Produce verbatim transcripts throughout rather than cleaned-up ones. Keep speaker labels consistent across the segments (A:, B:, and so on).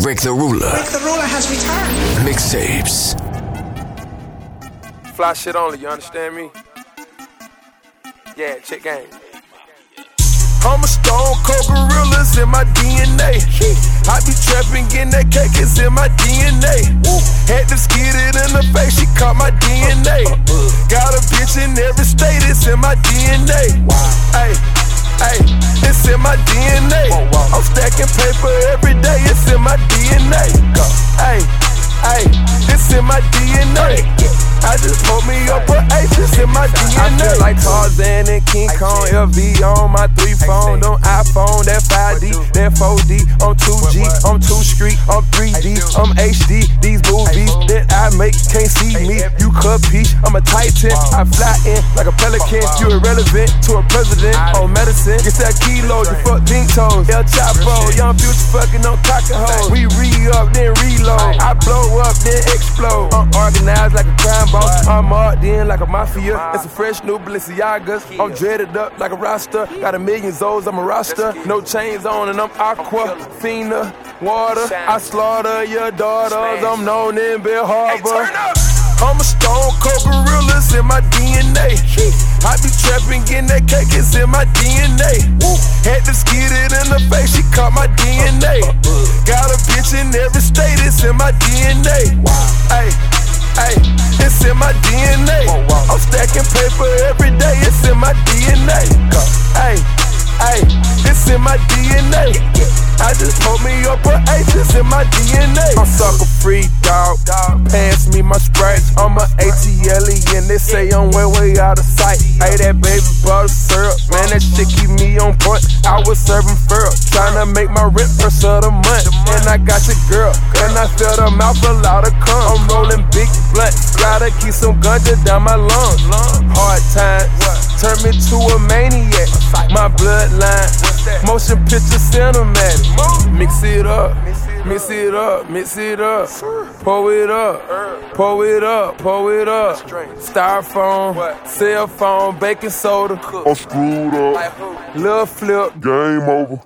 A: Rick the Ruler.
B: Rick the Ruler has returned.
A: Mixtapes.
C: Fly shit only, you understand me? Yeah, check game. I'm a stone cold gorilla, it's in my D N A. I be trapping, getting that cake, it's in my D N A. Had to skid it in the face, she caught my D N A. Got a bitch in every state, it's in my D N A. Ay, ay, it's in my D N A. I'm stacking paper every day, it's in my D N A. Ay, ay, it's in my D N A. I just pulled me up a H, it's in my D N A. I feel like Tarzan and King Kong, L V on my three phone. On iPhone, that five D, that four D. I'm two G, I'm two street, I'm three D, I'm H D. These movies that I make can't see me. You could peach, I'm a titan. I fly in like a pelican. You irrelevant to a president on medicine. Get that kilo, you fuck pink toes. El Chapo, young future fucking on cockahole. We re-up, then reload. I blow up, then explode. I'm organized like a crime boss. I'm marked in like a mafia. It's a fresh new Balenciagas. I'm dreaded up like a roster. Got a million Zoes, I'm a roster. No chains on and I'm aqua. Fina, water. I slaughter your daughters. I'm known in Bell Harbor. I'm a stone cold gorilla, it's in my D N A. I be trapping, getting that cake, it's in my D N A. Had to skid it in the face, she caught my D N A. Got a bitch in every state, it's in my D N A. Ay, ay, it's in my D N A. I'm stacking paper every day, it's in my D N A. Ay, ay, it's in my D N A. I just pulled me up a H, it's in my D N A. I'm sucker free, dog. Pass me my Sprite. I'm a A T L E and they say I'm way, way out of sight. Hey, that baby butter syrup, man, that shit keep me on point. I was serving fur, trying to make my rent first of the month. And I got your girl, and I filled her mouth a lot of cum. I'm rolling big blunt, gotta keep some ganja down my lungs. Hard times turn me to a maniac. My bloodline, motion picture cinematic. Mix it up, mix it up, mix it up. Pour it up, pour it up, pour it up. Styrofoam, cell phone, baking soda.
D: I'm screwed up.
C: Lil' flip,
D: Game over.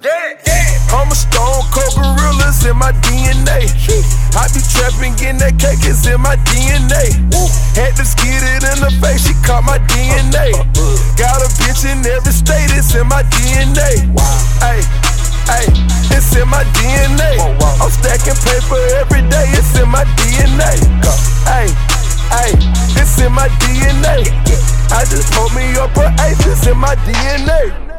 C: I'm a stone cold gorilla, it's in my D N A. I be trapping, getting that cake, it's in my D N A. Had to skid it in the face, she caught my D N A. Got a bitch in every state, it's in my D N A. Ay, ay, it's in my D N A. I'm stacking paper every day, it's in my D N A. Ay, ay, it's in my D N A. I just pulled me up a H, it's in my D N A.